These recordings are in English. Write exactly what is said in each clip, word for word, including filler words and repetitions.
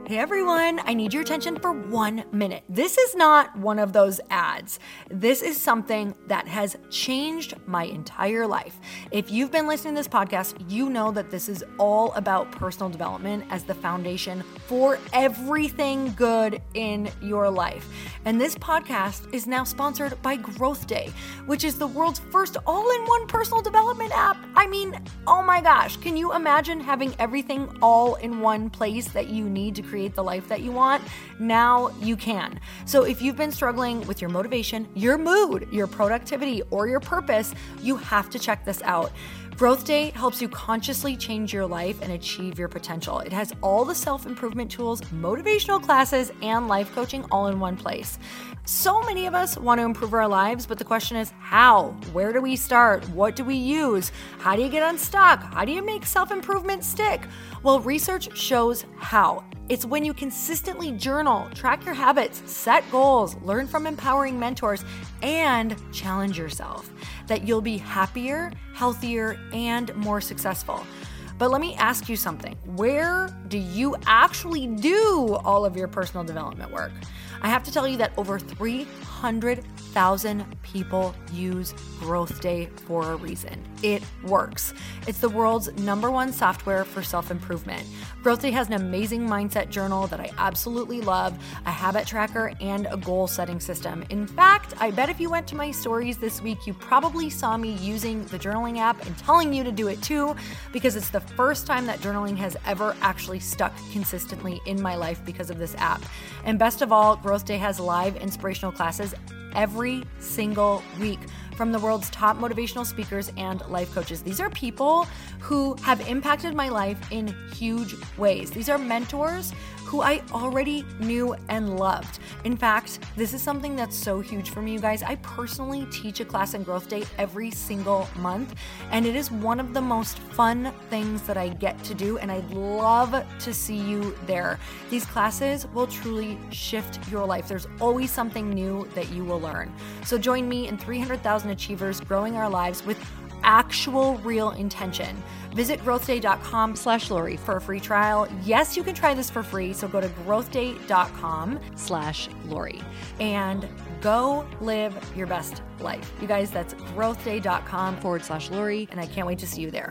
Hey everyone, I need your attention for one minute. This is not one of those ads. This is something that has changed my entire life. If you've been listening to this podcast, you know that this is all about personal development as the foundation for everything good in your life. And this podcast is now sponsored by Growth Day, which is the world's first all-in-one personal development app. I mean, oh my gosh, can you imagine having everything all in one place that you need to create the life that you want? Now you can. So if you've been struggling with your motivation, your mood, your productivity, or your purpose, you have to check this out. Growth Day helps you consciously change your life and achieve your potential. It has all the self-improvement tools, motivational classes, and life coaching all in one place. So many of us want to improve our lives, but the question is how? Where do we start? What do we use? How do you get unstuck? How do you make self-improvement stick? Well, research shows how. It's when you consistently journal, track your habits, set goals, learn from empowering mentors, and challenge yourself that you'll be happier, healthier, and more successful. But let me ask you something. Where do you actually do all of your personal development work? I have to tell you that over three hundred thousand people use Growth Day for a reason. It works. It's the world's number one software for self-improvement. Growth Day has an amazing mindset journal that I absolutely love, a habit tracker, and a goal-setting system. In fact, I bet if you went to my stories this week, you probably saw me using the journaling app and telling you to do it too, because it's the first time that journaling has ever actually stuck consistently in my life because of this app. And best of all, Growth Day has live inspirational classes every single week from the world's top motivational speakers and life coaches. These are people who have impacted my life in huge ways. These are mentors who I already knew and loved. In fact, this is something that's so huge for me, you guys. I personally teach a class in Growth Day every single month, and it is one of the most fun things that I get to do, and I'd love to see you there. These classes will truly shift your life. There's always something new that you will learn. So join me and three hundred thousand achievers growing our lives with actual real intention. Visit growthday.com slash Lori for a free trial. Yes, you can try this for free. So go to growthday.com slash Lori and go live your best life. You guys, that's growthday.com forward slash Lori. And I can't wait to see you there.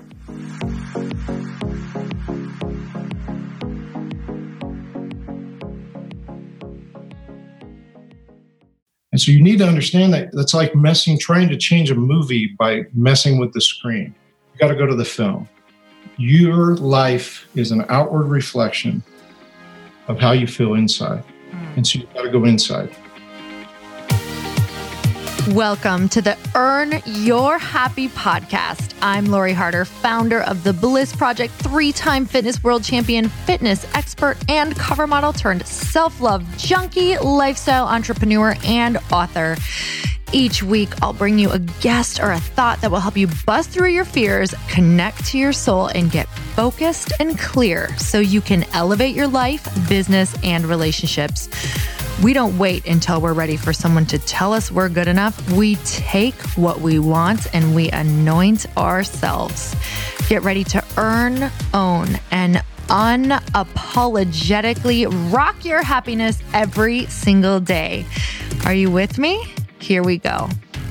And so you need to understand that that's like messing, trying to change a movie by messing with the screen. You got to go to the film. Your life is an outward reflection of how you feel inside. Mm. And so you got to go inside. Welcome to the Earn Your Happy podcast. I'm Lori Harder, founder of The Bliss Project, three-time fitness world champion, fitness expert, and cover model turned self-love junkie, lifestyle entrepreneur, and author. Each week, I'll bring you a guest or a thought that will help you bust through your fears, connect to your soul, and get focused and clear so you can elevate your life, business, and relationships. We don't wait until we're ready for someone to tell us we're good enough. We take what we want and we anoint ourselves. Get ready to earn, own, and unapologetically rock your happiness every single day. Are you with me? Here we go.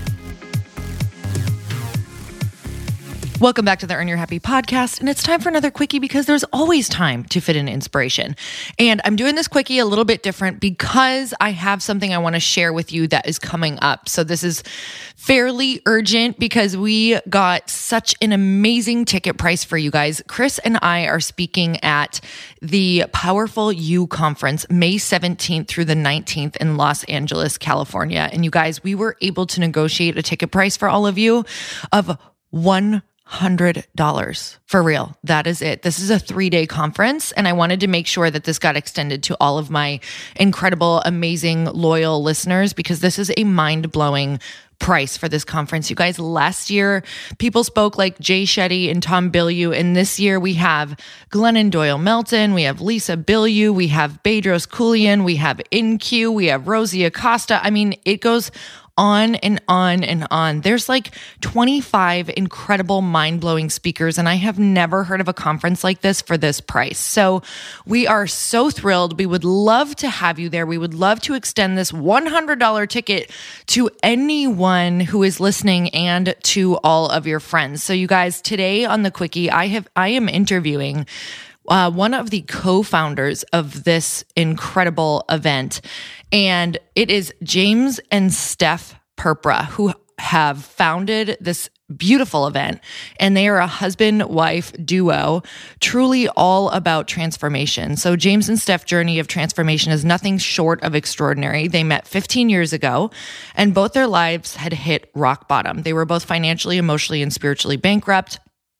Welcome back to the Earn Your Happy podcast. And it's time for another quickie because there's always time to fit in inspiration. And I'm doing this quickie a little bit different because I have something I want to share with you that is coming up. So this is fairly urgent because we got such an amazing ticket price for you guys. Chris and I are speaking at the Powerful You Conference, May seventeenth through the nineteenth in Los Angeles, California. And you guys, we were able to negotiate a ticket price for all of you of one hundred dollars. For real. That is it. This is a three-day conference, and I wanted to make sure that this got extended to all of my incredible, amazing, loyal listeners because this is a mind-blowing price for this conference. You guys, last year, people spoke like Jay Shetty and Tom Bilyeu, and this year we have Glennon Doyle Melton, we have Lisa Bilyeu, we have Bedros Keuilian, we have In Q, we have Rosie Acosta. I mean, it goes on and on and on. There's like twenty-five incredible, mind-blowing speakers, and I have never heard of a conference like this for this price. So we are so thrilled. We would love to have you there. We would love to extend this one hundred dollars ticket to anyone who is listening and to all of your friends. So you guys, today on the Quickie, I have I am interviewing Uh, one of the co-founders of this incredible event, and it is James and Steph Perpra, who have founded this beautiful event, and they are a husband-wife duo, truly all about transformation. So James and Steph's journey of transformation is nothing short of extraordinary. They met fifteen years ago, and both their lives had hit rock bottom. They were both financially, emotionally, and spiritually bankrupt.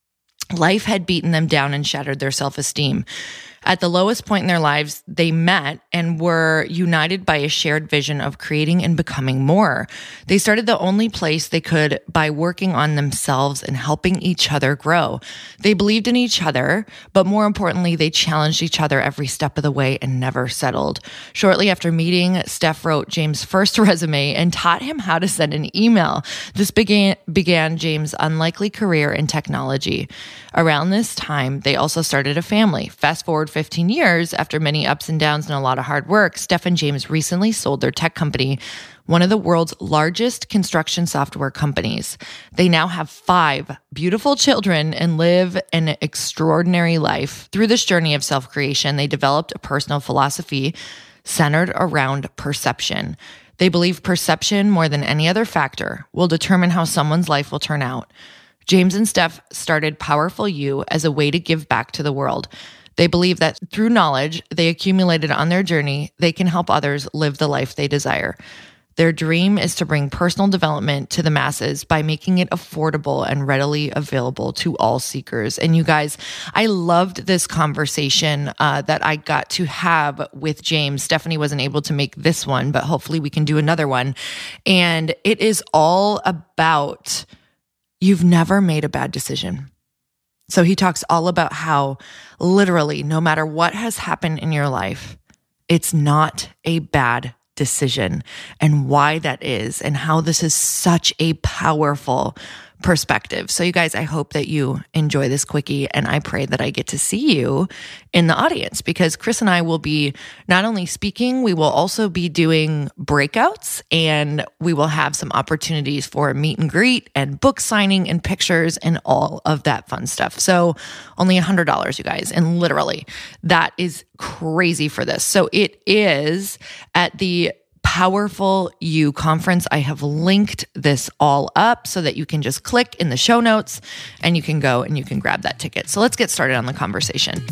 Life had beaten them down and shattered their self-esteem. At the lowest point in their lives, they met and were united by a shared vision of creating and becoming more. They started the only place they could by working on themselves and helping each other grow. They believed in each other, but more importantly, they challenged each other every step of the way and never settled. Shortly after meeting, Steph wrote James' first resume and taught him how to send an email. This began, began James' unlikely career in technology. Around this time, they also started a family. Fast forward fifteen years, after many ups and downs and a lot of hard work, Steph and James recently sold their tech company, one of the world's largest construction software companies. They now have five beautiful children and live an extraordinary life. Through this journey of self-creation, they developed a personal philosophy centered around perception. They believe perception, more than any other factor, will determine how someone's life will turn out. James and Steph started Powerful You as a way to give back to the world. They believe that through knowledge they accumulated on their journey, they can help others live the life they desire. Their dream is to bring personal development to the masses by making it affordable and readily available to all seekers. And you guys, I loved this conversation uh, that I got to have with James. Stephanie wasn't able to make this one, but hopefully we can do another one. And it is all about you've never made a bad decision. So he talks all about how literally no matter what has happened in your life, it's not a bad decision, and why that is, and how this is such a powerful perspective. So you guys, I hope that you enjoy this Quickie, and I pray that I get to see you in the audience, because Chris and I will be not only speaking, we will also be doing breakouts, and we will have some opportunities for meet and greet and book signing and pictures and all of that fun stuff. So only one hundred dollars, you guys, and literally that is crazy for this. So it is at the Powerful You conference. I have linked this all up so that you can just click in the show notes and you can go and you can grab that ticket. So let's get started on the conversation.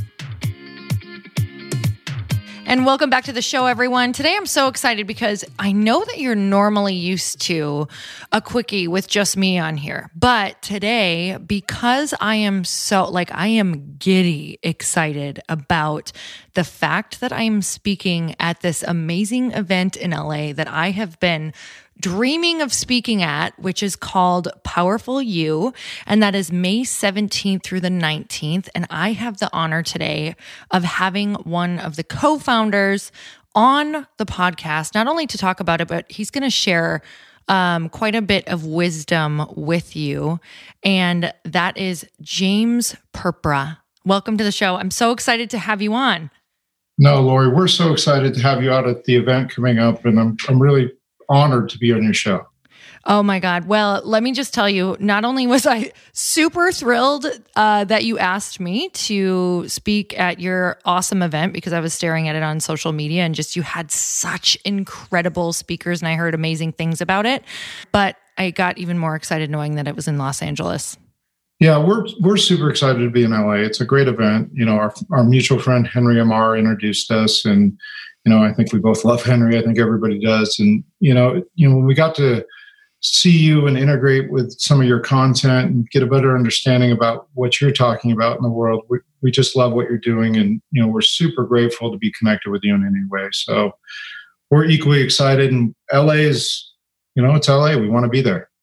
And welcome back to the show, everyone. Today, I'm so excited because I know that you're normally used to a Quickie with just me on here. But today, because I am so, like, I am giddy excited about the fact that I'm speaking at this amazing event in L A that I have been dreaming of speaking at, which is called Powerful You, and that is May seventeenth through the nineteenth. And I have the honor today of having one of the co-founders on the podcast, not only to talk about it, but he's going to share um, quite a bit of wisdom with you. And that is James Perpra. Welcome to the show. I'm so excited to have you on. No, Lori, we're so excited to have you out at the event coming up, and I'm I'm really honored to be on your show. Oh my God. Well, let me just tell you, not only was I super thrilled uh, that you asked me to speak at your awesome event, because I was staring at it on social media and just you had such incredible speakers and I heard amazing things about it, but I got even more excited knowing that it was in Los Angeles. Yeah, we're we're super excited to be in L A. It's a great event. You know, our our mutual friend Henry Amar introduced us, and you know, I think we both love Henry. I think everybody does. And you know, you know, when we got to see you and integrate with some of your content and get a better understanding about what you're talking about in the world, we we just love what you're doing, and you know, we're super grateful to be connected with you in any way. So we're equally excited. And L A is, you know, it's L A. We want to be there.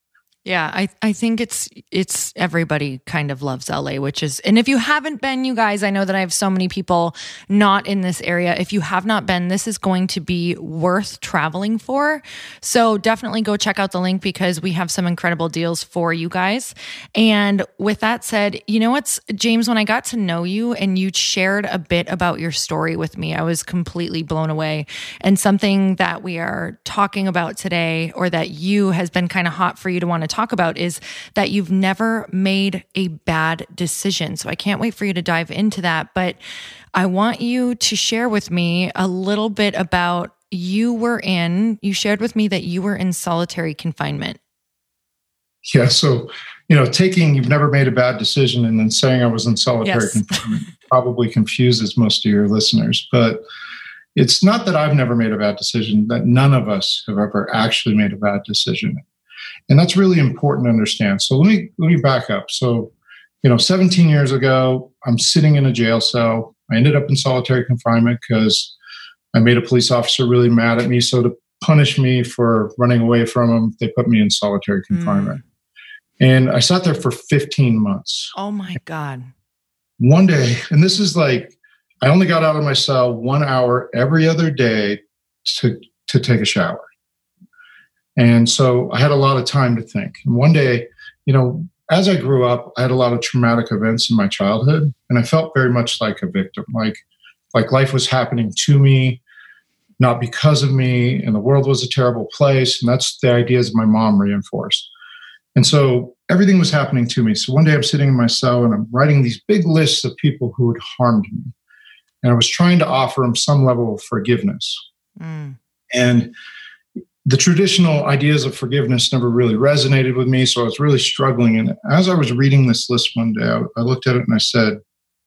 Yeah, I, I think it's it's everybody kind of loves L A, which is, and if you haven't been, you guys, I know that I have so many people not in this area. If you have not been, this is going to be worth traveling for. So definitely go check out the link because we have some incredible deals for you guys. And with that said, you know what's, James, when I got to know you and you shared a bit about your story with me, I was completely blown away. And something that we are talking about today, or that you has been kind of hot for you to want to talk about, is that you've never made a bad decision. So I can't wait for you to dive into that. But I want you to share with me a little bit about you were in, you shared with me that you were in solitary confinement. Yeah. So, you know, taking you've never made a bad decision and then saying I was in solitary Yes. confinement probably confuses most of your listeners. But it's not that I've never made a bad decision, that none of us have ever actually made a bad decision. And that's really important to understand. So let me let me back up. So, you know, seventeen years ago, I'm sitting in a jail cell. I ended up in solitary confinement because I made a police officer really mad at me. So to punish me for running away from him, they put me in solitary confinement. Mm. And I sat there for fifteen months. Oh my God. One day, and this is like, I only got out of my cell one hour every other day to, to take a shower. And so I had a lot of time to think. And one day, you know, as I grew up, I had a lot of traumatic events in my childhood, and I felt very much like a victim, like, like life was happening to me, not because of me, and the world was a terrible place. And that's the ideas my mom reinforced. And so everything was happening to me. So one day I'm sitting in my cell and I'm writing these big lists of people who had harmed me. And I was trying to offer them some level of forgiveness. Mm. And the traditional ideas of forgiveness never really resonated with me, so I was really struggling. And as I was reading this list one day, I, I looked at it and I said,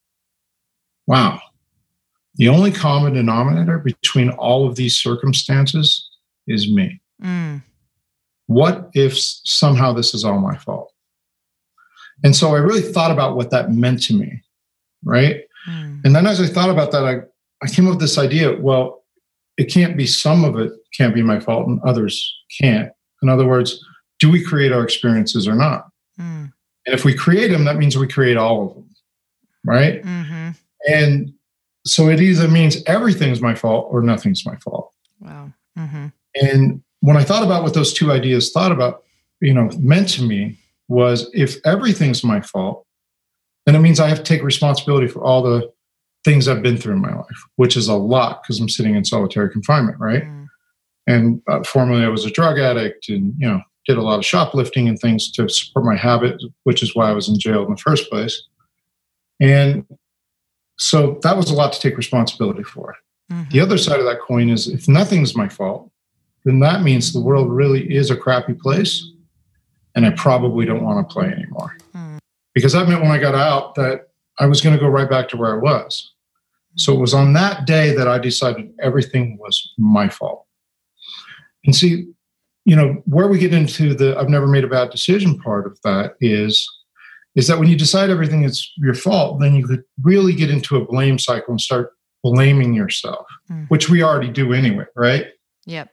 wow, the only common denominator between all of these circumstances is me. Mm. What if somehow this is all my fault? And so I really thought about what that meant to me, right? Mm. And then as I thought about that, I, I came up with this idea, well, it can't be some of it can't be my fault and others can't. In other words, do we create our experiences or not? Mm. And if we create them, that means we create all of them, right? Mm-hmm. And so it either means everything's my fault or nothing's my fault. Wow. Mm-hmm. And when I thought about what those two ideas thought about, you know, meant to me was if everything's my fault, then it means I have to take responsibility for all the things I've been through in my life, which is a lot because I'm sitting in solitary confinement, right? Mm. And uh, formerly I was a drug addict and, you know, did a lot of shoplifting and things to support my habit, which is why I was in jail in the first place. And so that was a lot to take responsibility for. Mm-hmm. The other side of that coin is if nothing's my fault, then that means the world really is a crappy place and I probably don't want to play anymore. Mm. Because that meant when I got out that I was going to go right back to where I was. So it was on that day that I decided everything was my fault. And see, you know, where we get into the I've never made a bad decision part of that is, is that when you decide everything is your fault, then you could really get into a blame cycle and start blaming yourself, mm. which we already do anyway, right? Yep.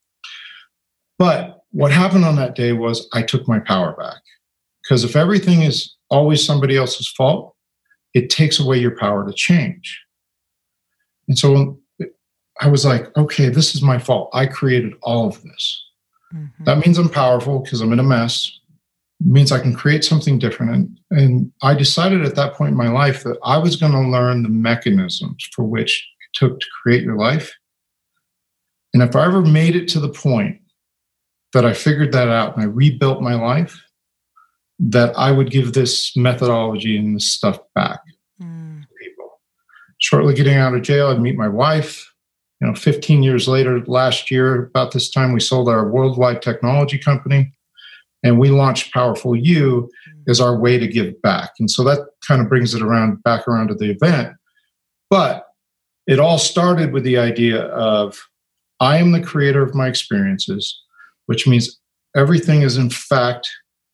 But what happened on that day was I took my power back. Because if everything is always somebody else's fault, it takes away your power to change. And so I was like, okay, this is my fault. I created all of this. Mm-hmm. That means I'm powerful because I'm in a mess. It means I can create something different. And, and I decided at that point in my life that I was going to learn the mechanisms for which it took to create your life. And if I ever made it to the point that I figured that out and I rebuilt my life, that I would give this methodology and this stuff back mm. to people. Shortly getting out of jail, I'd meet my wife. You know, fifteen years later, last year, about this time, we sold our worldwide technology company and we launched Powerful You mm. as our way to give back. And so that kind of brings it around back around to the event. But it all started with the idea of I am the creator of my experiences, which means everything is in fact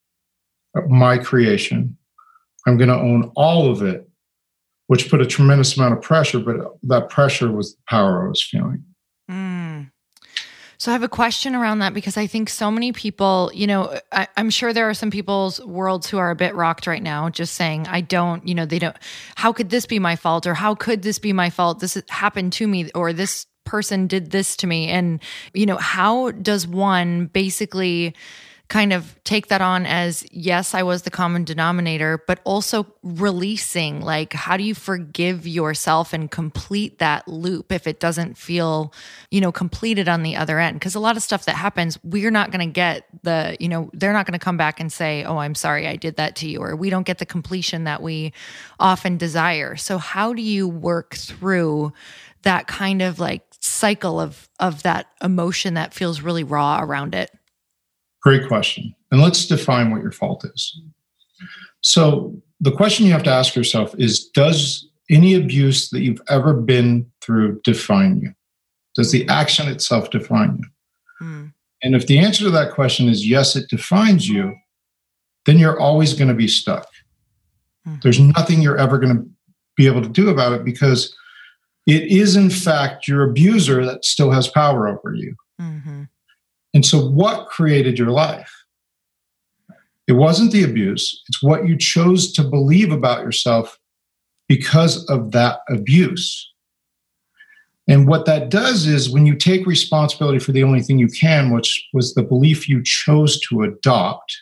my creation. I'm going to own all of it, which put a tremendous amount of pressure, but that pressure was the power I was feeling. Mm. So I have a question around that because I think so many people, you know, I, I'm sure there are some people's worlds who are a bit rocked right now, just saying, I don't, you know, they don't, how could this be my fault? Or how could this be my fault? This happened to me, or this person did this to me. And, you know, how does one basically kind of take that on as, yes, I was the common denominator, but also releasing, like, how do you forgive yourself and complete that loop if it doesn't feel, you know, completed on the other end? Because a lot of stuff that happens, we're not going to get the, you know, they're not going to come back and say, oh, I'm sorry, I did that to you, or we don't get the completion that we often desire. So how do you work through that kind of like cycle of, of that emotion that feels really raw around it? Great question. And let's define what your fault is. So the question you have to ask yourself is, does any abuse that you've ever been through define you? Does the action itself define you? Mm. And if the answer to that question is yes, it defines you, then you're always going to be stuck. Mm. There's nothing you're ever going to be able to do about it, because it is, in fact, your abuser that still has power over you. Mm-hmm. And so what created your life? It wasn't the abuse. It's what you chose to believe about yourself because of that abuse. And what that does is, when you take responsibility for the only thing you can, which was the belief you chose to adopt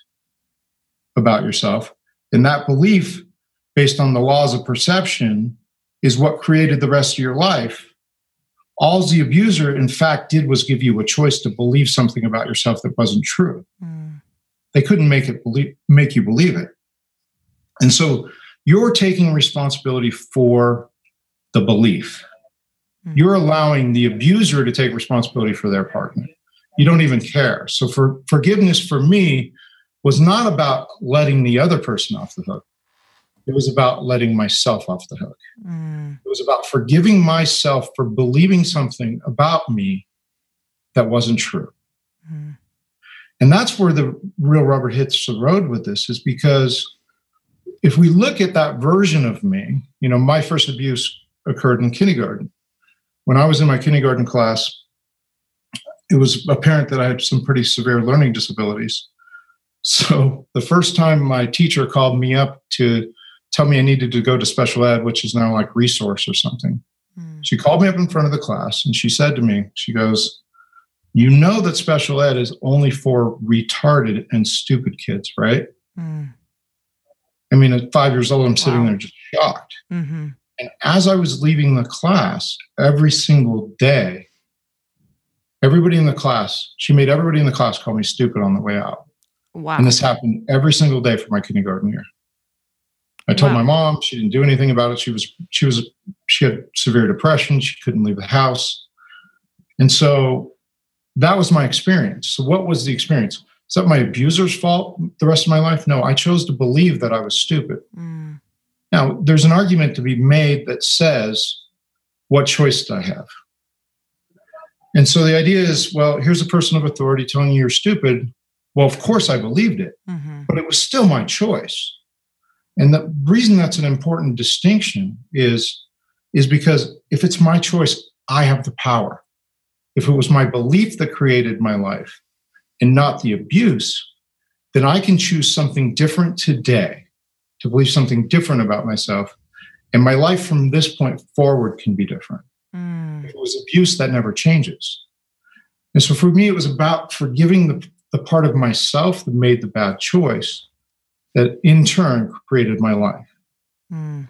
about yourself, and that belief, based on the laws of perception, is what created the rest of your life. All the abuser, in fact, did was give you a choice to believe something about yourself that wasn't true. Mm. They couldn't make it believe, make you believe it. And so you're taking responsibility for the belief. Mm. You're allowing the abuser to take responsibility for their partner. You don't even care. So for forgiveness for me was not about letting the other person off the hook. It was about letting myself off the hook. Mm. It was about forgiving myself for believing something about me that wasn't true. Mm. And that's where the real rubber hits the road with this, is because if we look at that version of me, you know, my first abuse occurred in kindergarten. When I was in my kindergarten class, it was apparent that I had some pretty severe learning disabilities. So the first time my teacher called me up to tell me I needed to go to special ed, which is now like resource or something. Mm. She called me up in front of the class and she said to me, she goes, you know that special ed is only for retarded and stupid kids, right? Mm. I mean, at five years old, I'm sitting wow. there just shocked. Mm-hmm. And as I was leaving the class, every single day, everybody in the class, she made everybody in the class call me stupid on the way out. Wow. And this happened every single day for my kindergarten year. I told wow. my mom, she didn't do anything about it. She was, she was, she had severe depression. She couldn't leave the house. And so that was my experience. So what was the experience? Is that my abuser's fault the rest of my life? No, I chose to believe that I was stupid. Mm. Now, there's an argument to be made that says, what choice did I have? And so the idea is, well, here's a person of authority telling you you're stupid. Well, of course I believed it, mm-hmm. but it was still my choice. And the reason that's an important distinction is, is because if it's my choice, I have the power. If it was my belief that created my life and not the abuse, then I can choose something different today, to believe something different about myself. And my life from this point forward can be different. Mm. If it was abuse, that never changes. And so for me, it was about forgiving the, the part of myself that made the bad choice, that in turn created my life. Mm.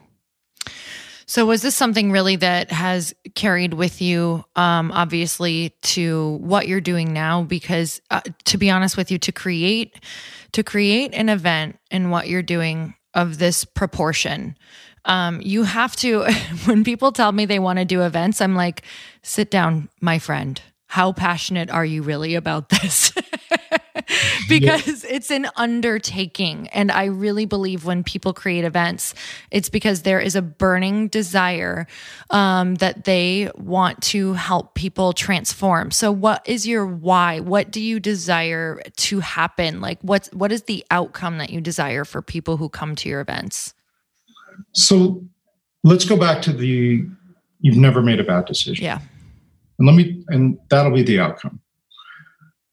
So was this something really that has carried with you, um, obviously, to what you're doing now? Because uh, to be honest with you, to create, to create an event in what you're doing of this proportion, um, you have to, when people tell me they want to do events, I'm like, sit down, my friend. How passionate are you really about this? Because yeah. it's an undertaking. And I really believe when people create events, it's because there is a burning desire um, that they want to help people transform. So what is your why? What do you desire to happen? Like what's, what is the outcome that you desire for people who come to your events? So let's go back to the, you've never made a bad decision. Yeah. And let me, and that'll be the outcome.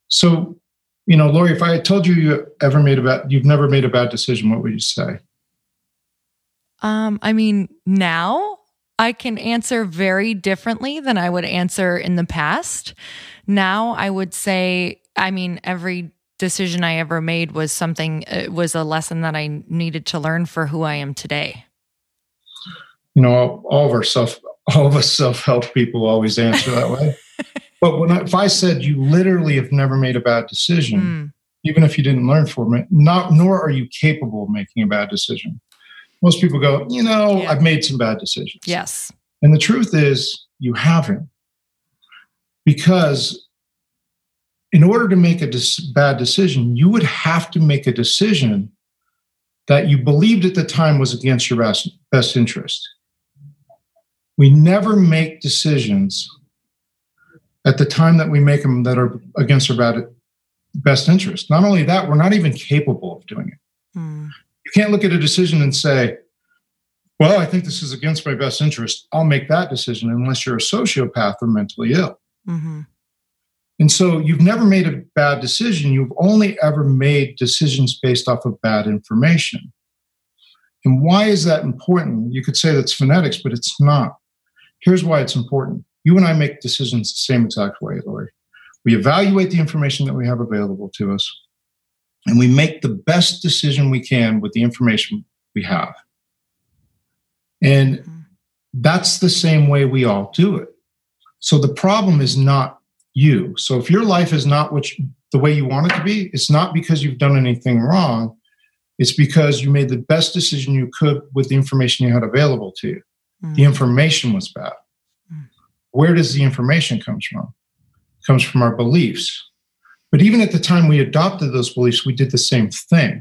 So, you know, Lori, if I had told you you ever made a bad, you've never made a bad decision, what would you say? Um, I mean, now I can answer very differently than I would answer in the past. Now I would say, I mean, every decision I ever made was something, it was a lesson that I needed to learn for who I am today. You know, all, all of our self, all of us self-help people always answer that way. But when I, if I said you literally have never made a bad decision, mm. even if you didn't learn from it, not nor are you capable of making a bad decision. Most people go, you know, yeah. I've made some bad decisions. Yes. And the truth is you haven't. Because in order to make a dis- bad decision, you would have to make a decision that you believed at the time was against your best, best interest. We never make decisions at the time that we make them that are against our bad, best interest. Not only that, we're not even capable of doing it. Mm. You can't look at a decision and say, well, I think this is against my best interest. I'll make that decision unless you're a sociopath or mentally ill. Mm-hmm. And so you've never made a bad decision. You've only ever made decisions based off of bad information. And why is that important? You could say that's phonetics, but it's not. Here's why it's important. You and I make decisions the same exact way, Lori. We evaluate the information that we have available to us, and we make the best decision we can with the information we have. And that's the same way we all do it. So the problem is not you. So if your life is not what you, the way you want it to be, it's not because you've done anything wrong. It's because you made the best decision you could with the information you had available to you. Mm. The information was bad. Mm. Where does the information come from? It comes from our beliefs. But even at the time we adopted those beliefs, we did the same thing.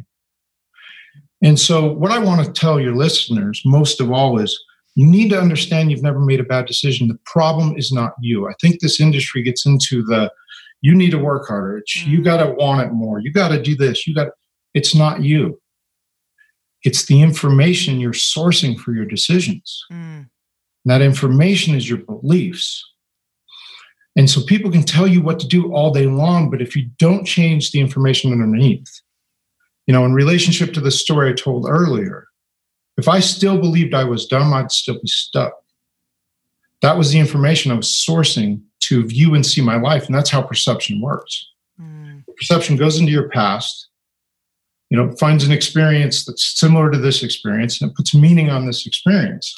And so what I want to tell your listeners most of all is you need to understand you've never made a bad decision. The problem is not you. I think this industry gets into the, you need to work harder. It's, mm. You got to want it more. You got to do this. You got. It's not you. It's the information you're sourcing for your decisions. Mm. That information is your beliefs. And so people can tell you what to do all day long, but if you don't change the information underneath, you know, in relationship to the story I told earlier, if I still believed I was dumb, I'd still be stuck. That was the information I was sourcing to view and see my life. And that's how perception works. Mm. Perception goes into your past, you know, finds an experience that's similar to this experience, and it puts meaning on this experience.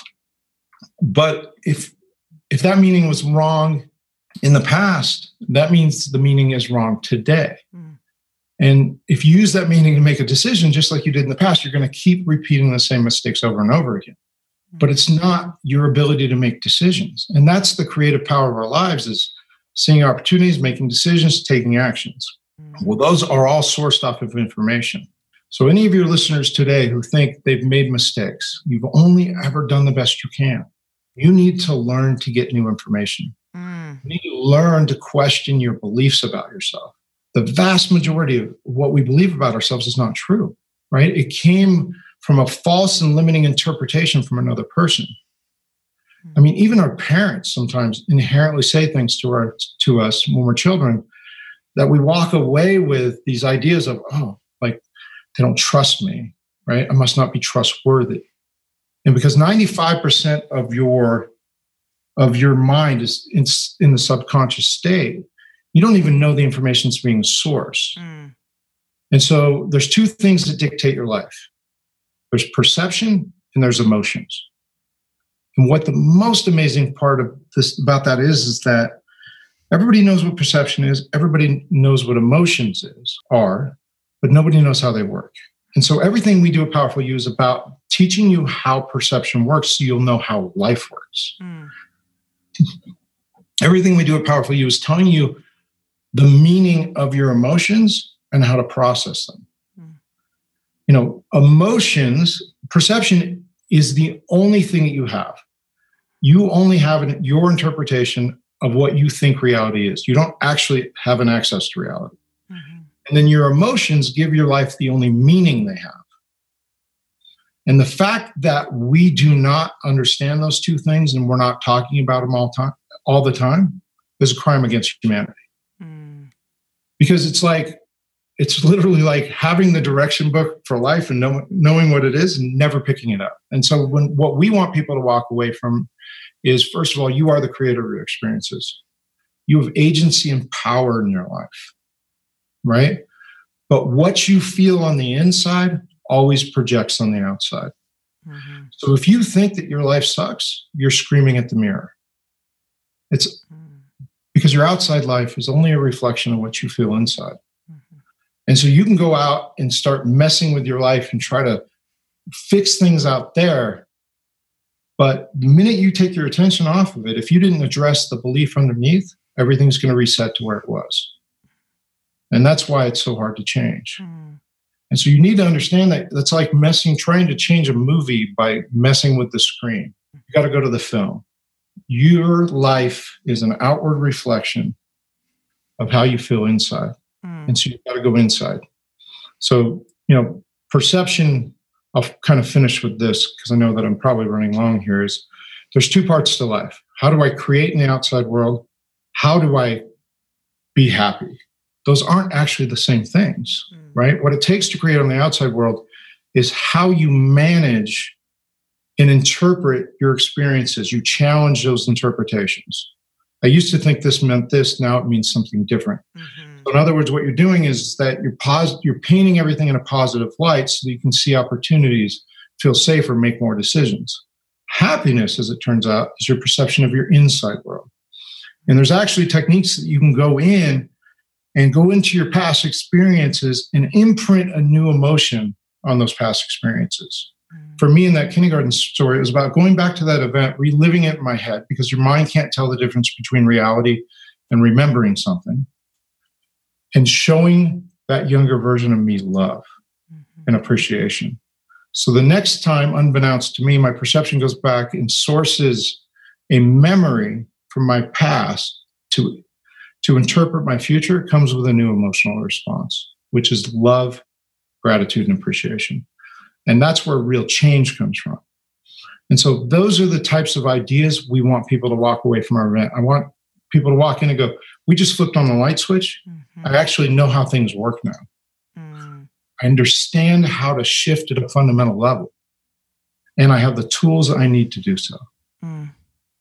But if if that meaning was wrong in the past, that means the meaning is wrong today. Mm. And if you use that meaning to make a decision, just like you did in the past, you're going to keep repeating the same mistakes over and over again. Mm. But it's not your ability to make decisions. And that's the creative power of our lives, is seeing opportunities, making decisions, taking actions. Mm. Well, those are all sourced off of information. So any of your listeners today who think they've made mistakes, you've only ever done the best you can. You need to learn to get new information. Mm. You need to learn to question your beliefs about yourself. The vast majority of what we believe about ourselves is not true, right? It came from a false and limiting interpretation from another person. Mm. I mean, even our parents sometimes inherently say things to our to us when we're children that we walk away with these ideas of, oh, like, they don't trust me, right? I must not be trustworthy. And because ninety-five percent of your of your mind is in, in the subconscious state, you don't even know the information is being sourced. Mm. And so there's two things that dictate your life. There's perception and there's emotions. And what the most amazing part of this about that is, is that everybody knows what perception is. Everybody knows what emotions is, are, but nobody knows how they work. And so everything we do at Powerful You is about teaching you how perception works so you'll know how life works. Mm. Everything we do at Powerful You is telling you the meaning of your emotions and how to process them. Mm. You know, emotions, perception is the only thing that you have. You only have an, your interpretation of what you think reality is. You don't actually have an access to reality. Mm-hmm. And then your emotions give your life the only meaning they have. And the fact that we do not understand those two things and we're not talking about them all time, all the time, is a crime against humanity. Mm. because it's like, it's literally like having the direction book for life and know, knowing what it is and never picking it up. And so when what we want people to walk away from is, first of all, you are the creator of your experiences. You have agency and power in your life, right? But what you feel on the inside always projects on the outside. Mm-hmm. So if you think that your life sucks, you're screaming at the mirror. It's mm. because your outside life is only a reflection of what you feel inside. Mm-hmm. And so you can go out and start messing with your life and try to fix things out there. But the minute you take your attention off of it, if you didn't address the belief underneath, everything's going to reset to where it was. And that's why it's so hard to change. Mm. And so you need to understand that that's like messing, trying to change a movie by messing with the screen. You got to go to the film. Your life is an outward reflection of how you feel inside. Mm. And so you've got to go inside. So, you know, perception, I'll kind of finish with this because I know that I'm probably running long here, is there's two parts to life. How do I create in the outside world? How do I be happy? Those aren't actually the same things, mm. right? What it takes to create on the outside world is how you manage and interpret your experiences. You challenge those interpretations. I used to think this meant this. Now it means something different. Mm-hmm. So in other words, what you're doing is that you're, pos- you're painting everything in a positive light so that you can see opportunities, feel safer, make more decisions. Happiness, as it turns out, is your perception of your inside world. And there's actually techniques that you can go in and go into your past experiences and imprint a new emotion on those past experiences. Mm. For me, in that kindergarten story, it was about going back to that event, reliving it in my head, because your mind can't tell the difference between reality and remembering something, and showing that younger version of me love mm-hmm. and appreciation. So the next time, unbeknownst to me, my perception goes back and sources a memory from my past to To interpret my future, comes with a new emotional response, which is love, gratitude, and appreciation. And that's where real change comes from. And so those are the types of ideas we want people to walk away from our event. I want people to walk in and go, we just flipped on the light switch. Mm-hmm. I actually know how things work now. Mm. I understand how to shift at a fundamental level. And I have the tools I need to do so. Mm.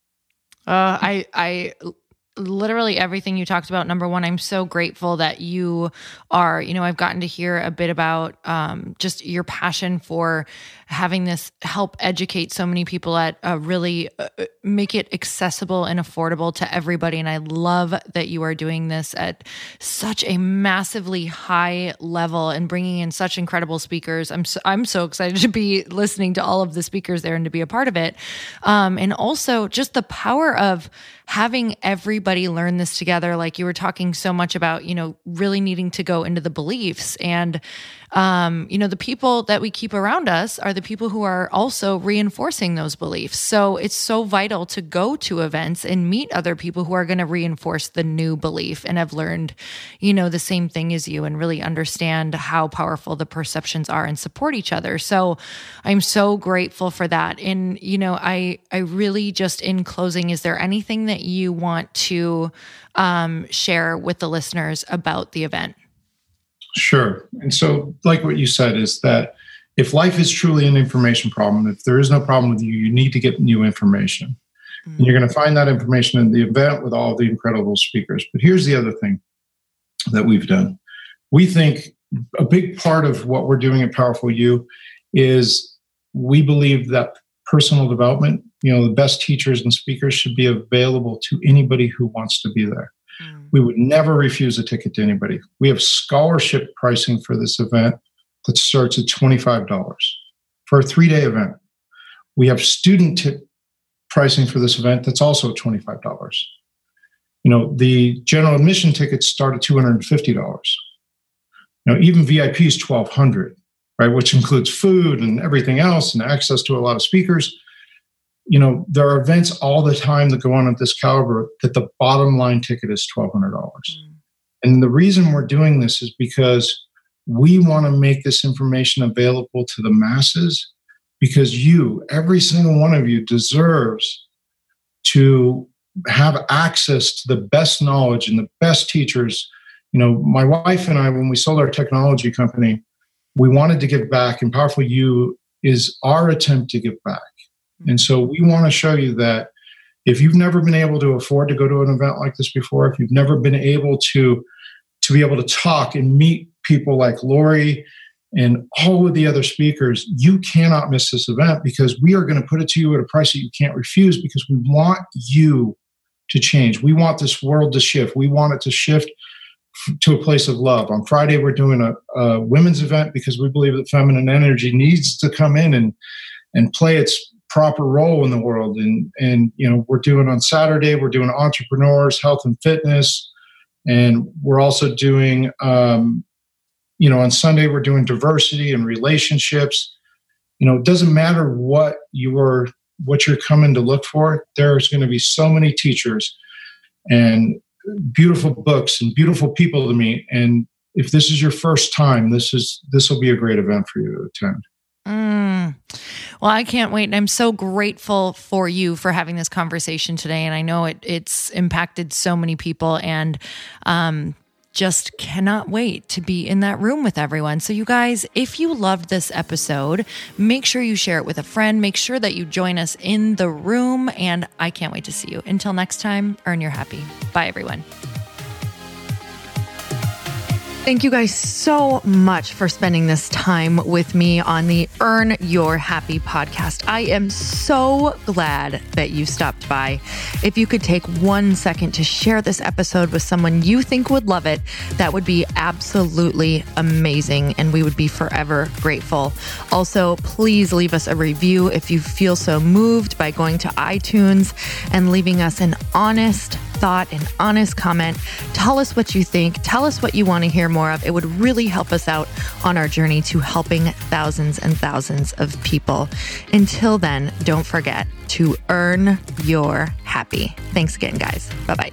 Uh, I, I, Literally everything you talked about. Number one, I'm so grateful that you are, you know, I've gotten to hear a bit about um, just your passion for having this help educate so many people at uh, really uh, make it accessible and affordable to everybody. And I love that you are doing this at such a massively high level and bringing in such incredible speakers. I'm so, I'm so excited to be listening to all of the speakers there and to be a part of it. Um, and also just the power of having everybody learn this together. Like you were talking so much about, you know, really needing to go into the beliefs, and, um, you know, the people that we keep around us are the people who are also reinforcing those beliefs. So it's so vital to go to events and meet other people who are going to reinforce the new belief and have learned, you know, the same thing as you and really understand how powerful the perceptions are and support each other. So I'm so grateful for that. And, you know, I, I really just in closing, is there anything that you want to um, share with the listeners about the event? Sure. And so like what you said is that if life is truly an information problem, if there is no problem with you, you need to get new information. Mm-hmm. And you're going to find that information in the event with all the incredible speakers. But here's the other thing that we've done. We think a big part of what we're doing at Powerful You is we believe that personal development, you know, the best teachers and speakers should be available to anybody who wants to be there. Mm. We would never refuse a ticket to anybody. We have scholarship pricing for this event that starts at twenty-five dollars for a three-day event. We have student t- pricing for this event that's also twenty-five dollars. You know, the general admission tickets start at two hundred fifty dollars. Now, even V I P is twelve hundred dollars, right, which includes food and everything else and access to a lot of speakers. You know, there are events all the time that go on at this caliber that the bottom line ticket is twelve hundred dollars. Mm. And the reason we're doing this is because we want to make this information available to the masses, because you, every single one of you, deserves to have access to the best knowledge and the best teachers You know, my wife and I, when we sold our technology company, we wanted to give back, and Powerful You is our attempt to give back. And so we want to show you that if you've never been able to afford to go to an event like this before, if you've never been able to, to be able to talk and meet people like Lori and all of the other speakers, you cannot miss this event, because we are going to put it to you at a price that you can't refuse, because we want you to change. We want this world to shift. We want it to shift f- to a place of love. On Friday, we're doing a, a women's event, because we believe that feminine energy needs to come in and, and play its proper role in the world. And, and, you know, we're doing on Saturday, we're doing entrepreneurs, health and fitness. And we're also doing, um, you know, on Sunday, we're doing diversity and relationships. You know, it doesn't matter what you're, what you're coming to look for. There's going to be so many teachers and beautiful books and beautiful people to meet. And if this is your first time, this is, this will be a great event for you to attend. Mm. Well, I can't wait. And I'm so grateful for you for having this conversation today. And I know it, it's impacted so many people, and, um, just cannot wait to be in that room with everyone. So you guys, if you loved this episode, make sure you share it with a friend. Make sure that you join us in the room, and I can't wait to see you. Until next time, earn your happy. Bye, everyone. Thank you guys so much for spending this time with me on the Earn Your Happy podcast. I am so glad that you stopped by. If you could take one second to share this episode with someone you think would love it, that would be absolutely amazing, and we would be forever grateful. Also, please leave us a review if you feel so moved by going to iTunes and leaving us an honest thought, an honest comment. Tell us what you think. Tell us what you want to hear more of. It would really help us out on our journey to helping thousands and thousands of people. Until then, don't forget to earn your happy. Thanks again, guys. Bye-bye.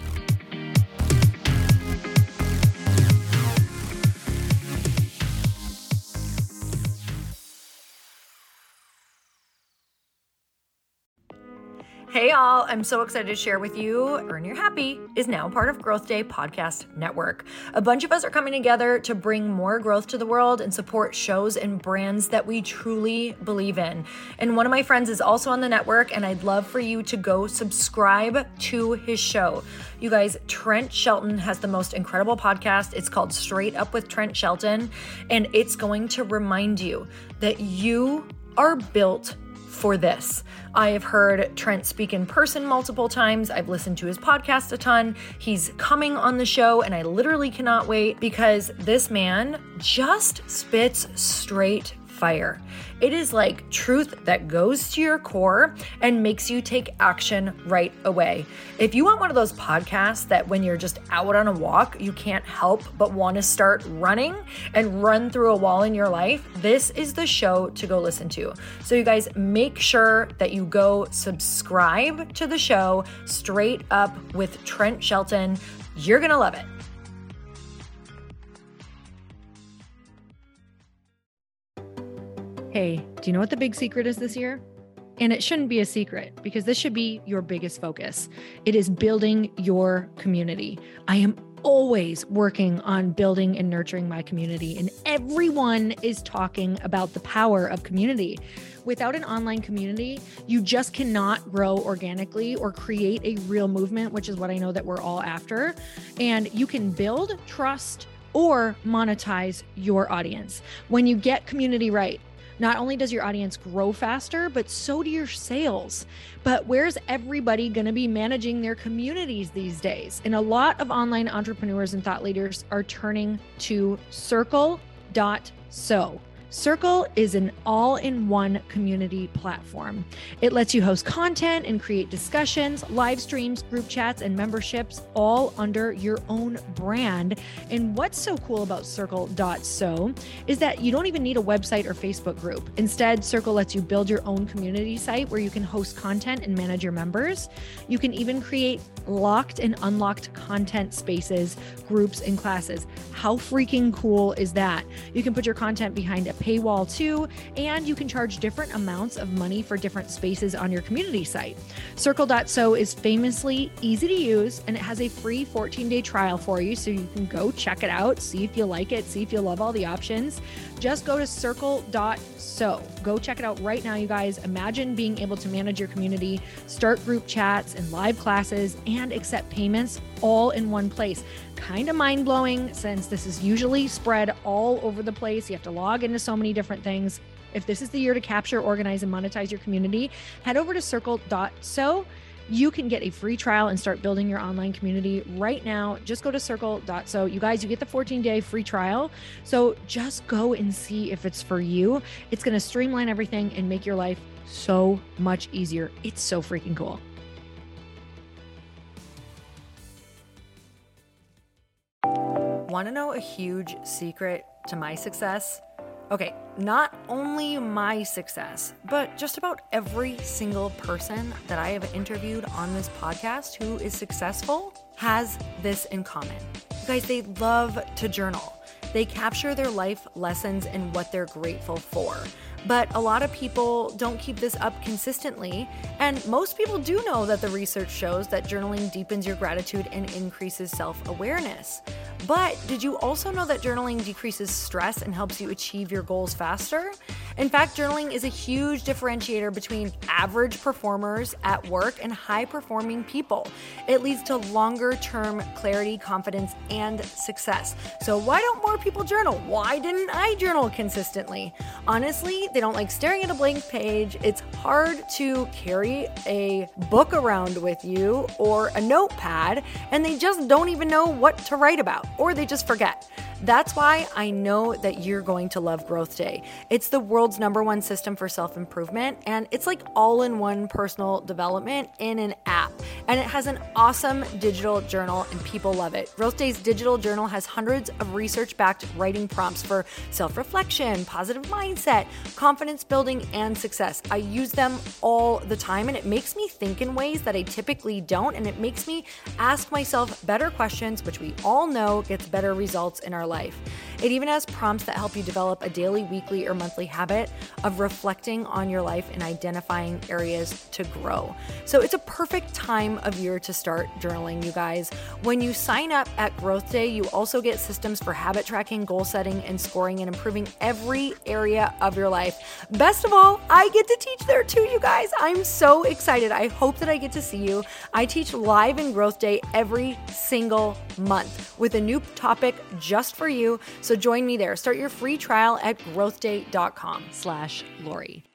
Hey all, I'm so excited to share with you, Earn Your Happy is now part of Growth Day Podcast Network. A bunch of us are coming together to bring more growth to the world and support shows and brands that we truly believe in. And one of my friends is also on the network, and I'd love for you to go subscribe to his show. You guys, Trent Shelton has the most incredible podcast. It's called Straight Up with Trent Shelton, and it's going to remind you that you are built for this. I have heard Trent speak in person multiple times. I've listened to his podcast a ton. He's coming on the show, and I literally cannot wait, because this man just spits straight fire. It is like truth that goes to your core and makes you take action right away. If you want one of those podcasts that when you're just out on a walk, you can't help but want to start running and run through a wall in your life, this is the show to go listen to. So you guys, make sure that you go subscribe to the show, Straight Up with Trent Shelton. You're going to love it. Hey, do you know what the big secret is this year? And it shouldn't be a secret, because this should be your biggest focus. It is building your community. I am always working on building and nurturing my community, and everyone is talking about the power of community. Without an online community, you just cannot grow organically or create a real movement, which is what I know that we're all after. And you can build trust or monetize your audience. When you get community right, not only does your audience grow faster, but so do your sales. But where's everybody going to be managing their communities these days? And a lot of online entrepreneurs and thought leaders are turning to Circle dot so. Circle is an all-in-one community platform. It lets you host content and create discussions, live streams, group chats, and memberships all under your own brand. And what's so cool about Circle dot so is that you don't even need a website or Facebook group. Instead, Circle lets you build your own community site where you can host content and manage your members. You can even create locked and unlocked content spaces, groups, and classes. How freaking cool is that? You can put your content behind a paywall too, and you can charge different amounts of money for different spaces on your community site. Circle dot so is famously easy to use, and it has a free fourteen day trial for you, so you can go check it out, see if you like it, see if you love all the options. Just go to circle dot so. Go check it out right now, you guys. Imagine being able to manage your community, start group chats and live classes, and accept payments all in one place. Kind of mind-blowing, since this is usually spread all over the place. You have to log into so many different things. If this is the year to capture, organize, and monetize your community, head over to circle dot so. You can get a free trial and start building your online community right now. Just go to circle dot so. You guys, you get the fourteen day free trial. So just go and see if it's for you. It's going to streamline everything and make your life so much easier. It's so freaking cool. Want to know a huge secret to my success? Okay, not only my success, but just about every single person that I have interviewed on this podcast who is successful has this in common. You guys, they love to journal. They capture their life lessons and what they're grateful for. But a lot of people don't keep this up consistently. And most people do know that the research shows that journaling deepens your gratitude and increases self-awareness. But did you also know that journaling decreases stress and helps you achieve your goals faster? In fact, journaling is a huge differentiator between average performers at work and high-performing people. It leads to longer-term clarity, confidence, and success. So why don't more people journal? Why didn't I journal consistently? Honestly, they don't like staring at a blank page. It's hard to carry a book around with you or a notepad, and they just don't even know what to write about, or they just forget. That's why I know that you're going to love Growth Day. It's the world's number one system for self-improvement, and it's like all-in-one personal development in an app. And it has an awesome digital journal, and people love it. Growth Day's digital journal has hundreds of research-backed writing prompts for self-reflection, positive mindset, confidence building, and success. I use them all the time, and it makes me think in ways that I typically don't, and it makes me ask myself better questions, which we all know gets better results in our life. It even has prompts that help you develop a daily, weekly, or monthly habit of reflecting on your life and identifying areas to grow. So it's a perfect time of year to start journaling, you guys. When you sign up at Growth Day, you also get systems for habit tracking, goal setting, and scoring, and improving every area of your life. Best of all, I get to teach there too, you guys. I'm so excited. I hope that I get to see you. I teach live in Growth Day every single month with a new topic just for you. So join me there. Start your free trial at growthday.com slash Lori.